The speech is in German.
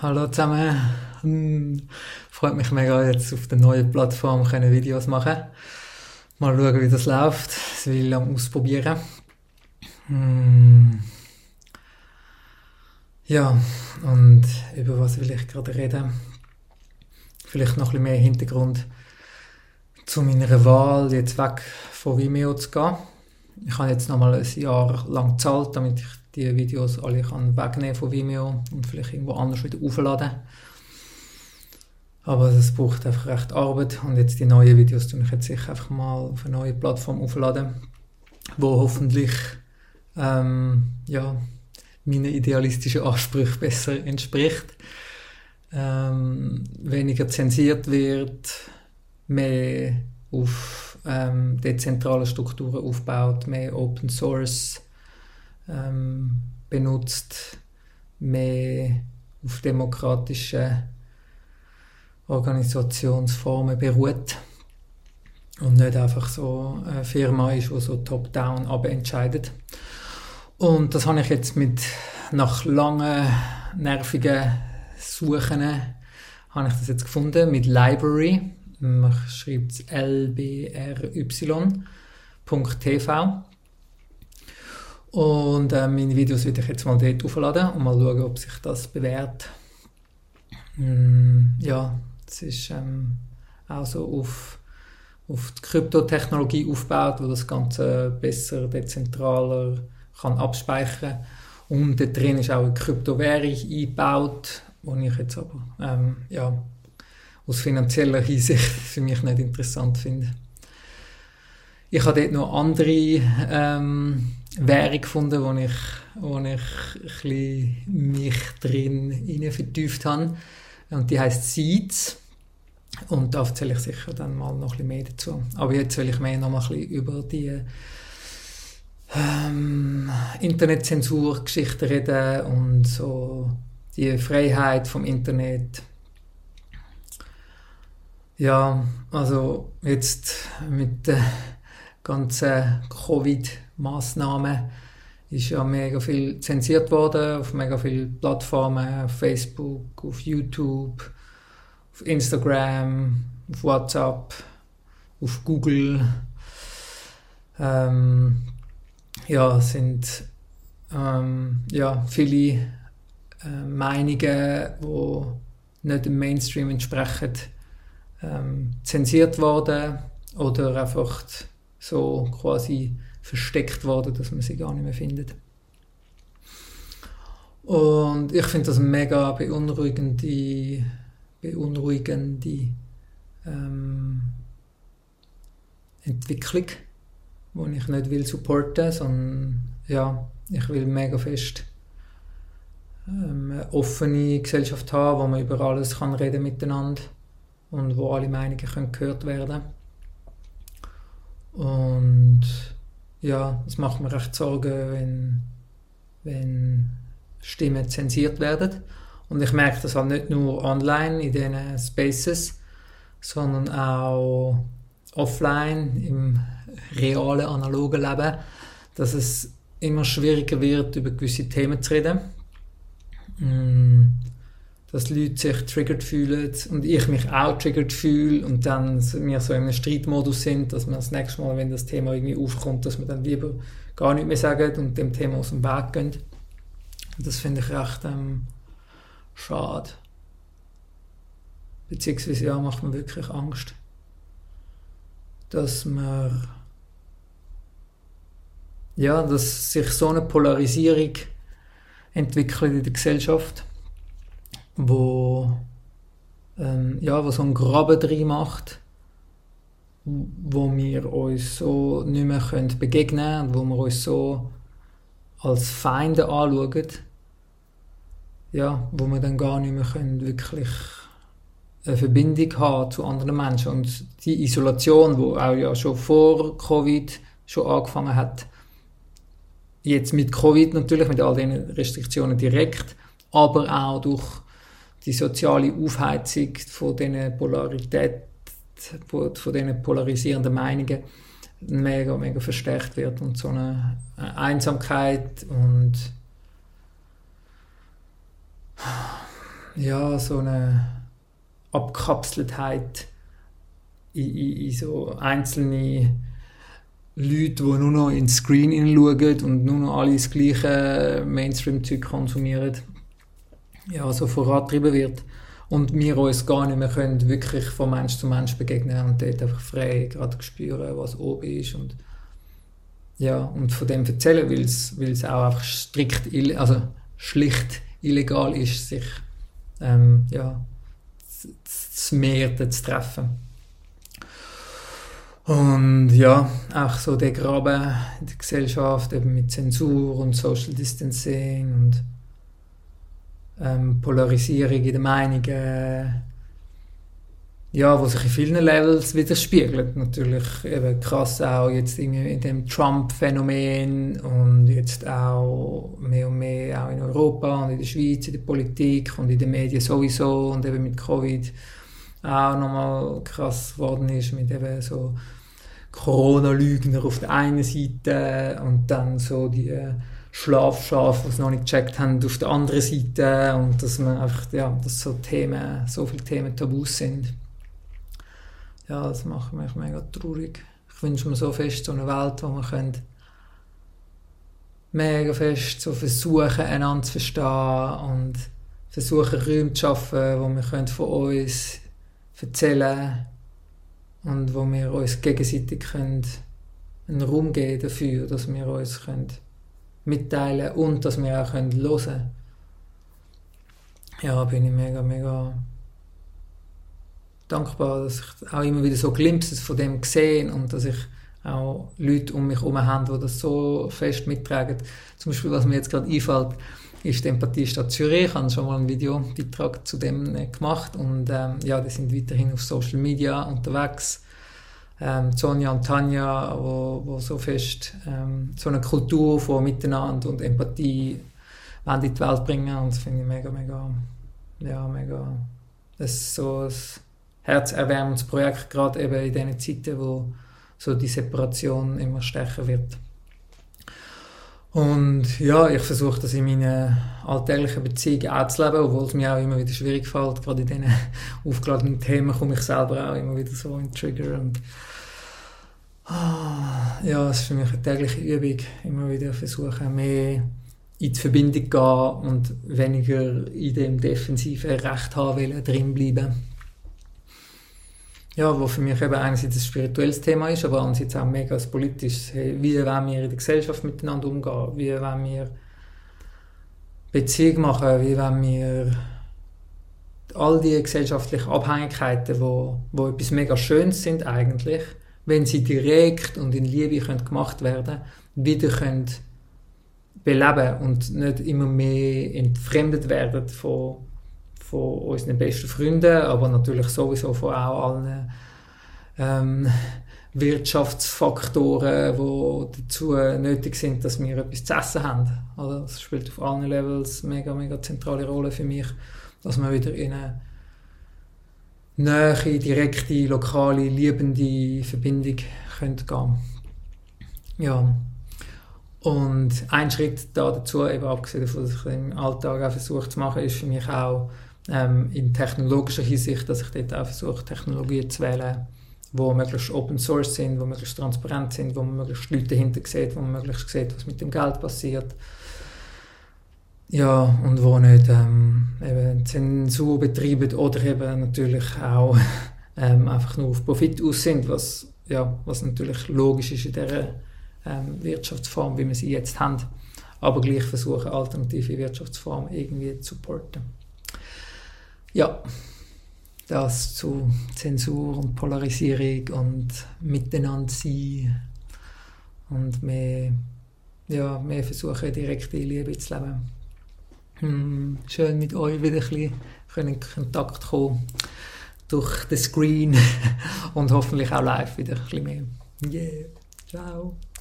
Hallo zusammen. Freut mich mega, jetzt auf der neuen Plattform können Videos machen. Mal schauen, wie das läuft. Das will ich lang ausprobieren. Ja, und über was will ich gerade reden? Vielleicht noch ein bisschen mehr Hintergrund zu meiner Wahl, jetzt weg von Vimeo zu gehen. Ich habe jetzt nochmal ein Jahr lang gezahlt, damit ich die Videos alle wegnehmen von Vimeo und vielleicht irgendwo anders wieder aufladen. Aber das braucht einfach recht Arbeit und jetzt die neuen Videos tue ich jetzt sicher einfach mal auf eine neue Plattform aufladen, wo hoffentlich meinen idealistischen Ansprüchen besser entspricht. Weniger zensiert wird, mehr auf dezentrale Strukturen aufbaut, mehr Open Source benutzt, mehr auf demokratische Organisationsformen beruht und nicht einfach so eine Firma ist, die so top-down aber entscheidet. Und das habe ich jetzt nach langen, nervigen Suchen, habe ich das jetzt gefunden mit Library. Man schreibt es lbry.tv. Und meine Videos werde ich jetzt mal dort aufladen und mal schauen, ob sich das bewährt. Das ist auch so auf die Kryptotechnologie aufgebaut, wo das Ganze besser, dezentraler kann abspeichern. Und da drin ist auch eine Kryptowährung eingebaut, die ich jetzt aber aus finanzieller Hinsicht für mich nicht interessant finde. Ich habe dort noch andere Währung gefunden, wo ich ein bisschen mich drin vertieft habe. Und die heisst Seeds. Und da erzähle ich sicher dann mal noch ein bisschen mehr dazu. Aber jetzt will ich mehr noch mal ein bisschen über die Internetzensur-Geschichte reden und so die Freiheit vom Internet. Ja, also jetzt mit den ganzen Covid-Massnahmen ist ja mega viel zensiert worden auf mega vielen Plattformen, auf Facebook, auf YouTube, auf Instagram, auf WhatsApp, auf Google. Sind viele Meinungen, die nicht dem Mainstream entsprechen, zensiert worden oder einfach so quasi versteckt worden, dass man sie gar nicht mehr findet. Und ich finde das eine mega beunruhigende Entwicklung, die ich nicht will supporten, sondern ich will mega fest eine offene Gesellschaft haben, wo man über alles kann reden miteinander und wo alle Meinungen können gehört werden. Und ja, es macht mir recht Sorgen, wenn Stimmen zensiert werden. Und ich merke das halt nicht nur online in diesen Spaces, sondern auch offline, im realen, analogen Leben, dass es immer schwieriger wird, über gewisse Themen zu reden. Dass Leute sich triggert fühlen und ich mich auch triggert fühle und dann wir so in einem Streitmodus sind, dass wir das nächste Mal, wenn das Thema irgendwie aufkommt, dass wir dann lieber gar nicht mehr sagen und dem Thema aus dem Weg gehen. Das finde ich recht schade. Beziehungsweise macht mir wirklich Angst, dass sich so eine Polarisierung entwickelt in der Gesellschaft, wo so einen Graben drin macht, wo wir uns so nicht mehr begegnen können und wo wir uns so als Feinde anschauen, wo wir dann gar nicht mehr wirklich eine Verbindung haben zu anderen Menschen. Und die Isolation, die auch ja schon vor Covid schon angefangen hat, jetzt mit Covid natürlich, mit all den Restriktionen direkt, aber auch durch die soziale Aufheizung von diesen Polarität, von diesen polarisierenden Meinungen mega, mega verstärkt wird und so eine Einsamkeit und ja, so eine Abkapseltheit in so einzelne Leute, die nur noch ins Screen hineinschauen und nur noch alle das gleiche Mainstream-Zeug konsumieren, ja, so vorangetrieben wird. Und wir uns gar nicht mehr können wirklich von Mensch zu Mensch begegnen und dort einfach frei gerade spüren, was oben ist und ja, und von dem erzählen, weil es auch einfach schlicht illegal ist, sich ja, zu mehrten zu treffen. Und ja, auch so der Graben in der Gesellschaft, eben mit Zensur und Social Distancing und Polarisierung in den Meinungen, ja, wo sich in vielen Levels widerspiegelt. Natürlich eben krass auch jetzt irgendwie in dem Trump-Phänomen und jetzt auch mehr und mehr auch in Europa und in der Schweiz, in der Politik und in den Medien sowieso und eben mit Covid auch nochmal krass geworden ist, mit eben so Corona-Lügner auf der einen Seite und dann so die Schlafschafe, die es noch nicht gecheckt haben, auf der anderen Seite und dass man einfach, ja, dass so viele Themen Tabus sind. Ja, das macht mich mega traurig. Ich wünsche mir so fest so eine Welt, wo man mega fest so versuchen, einander zu verstehen und versuchen, Räume zu schaffen, wo wir von uns erzählen und wo wir uns gegenseitig einen Raum geben dafür, dass wir uns mitteilen und dass wir auch hören können. Ja, bin ich mega, mega dankbar, dass ich auch immer wieder so Glimpses von dem sehe und dass ich auch Leute um mich herum habe, die das so fest mittragen. Zum Beispiel, was mir jetzt gerade einfällt, ist die Empathie Stadt Zürich. Ich habe schon mal einen Videobeitrag zu dem gemacht und ja, die sind weiterhin auf Social Media unterwegs. Sonja und Tanja, wo so fest so eine Kultur von Miteinander und Empathie in die Welt bringen und das finde ich mega, mega, ja, mega, das ist so ein herzerwärmendes Projekt, gerade eben in diesen Zeiten, wo so die Separation immer stärker wird. Und ja, ich versuche das in meinen alltäglichen Beziehungen auch zu leben, obwohl es mir auch immer wieder schwierig fällt. Gerade in diesen aufgeladenen Themen komme ich selber auch immer wieder so in den Trigger. Und ja, es ist für mich eine tägliche Übung, immer wieder versuchen, mehr in die Verbindung gehen und weniger in dem defensiven Recht haben wollen, drin bleiben. Ja, wo für mich eben einerseits ein spirituelles Thema ist, aber andererseits auch mega ein politisches. Hey, wie wollen wir in der Gesellschaft miteinander umgehen? Wie wollen wir Beziehung machen? Wie wollen wir all die gesellschaftlichen Abhängigkeiten, wo etwas mega Schönes sind eigentlich, wenn sie direkt und in Liebe gemacht werden, wieder beleben und nicht immer mehr entfremdet werden von unseren besten Freunden, aber natürlich sowieso von auch allen Wirtschaftsfaktoren, die dazu nötig sind, dass wir etwas zu essen haben. Also das spielt auf allen Levels eine mega, mega zentrale Rolle für mich, dass man wieder in eine nahe, direkte, lokale, liebende Verbindung gehen können. Ja. Und ein Schritt dazu, eben abgesehen davon, dass ich im Alltag auch versuche zu machen, ist für mich auch in technologischer Hinsicht, dass ich dort auch versuche, Technologien zu wählen, die möglichst Open Source sind, die möglichst transparent sind, wo man möglichst Leute dahinter sieht, wo man möglichst sieht, was mit dem Geld passiert. Ja, und wo nicht eben Zensur betreiben oder eben natürlich auch einfach nur auf Profit aus sind, was natürlich logisch ist in dieser Wirtschaftsform, wie wir sie jetzt haben, aber gleich versuchen, alternative Wirtschaftsformen irgendwie zu supporten. Ja, das zu Zensur und Polarisierung und miteinander sein und mehr versuchen, direkte Liebe zu leben. Schön mit euch wieder ein bisschen in Kontakt kommen durch den Screen und hoffentlich auch live wieder ein bisschen mehr. Yeah, ciao.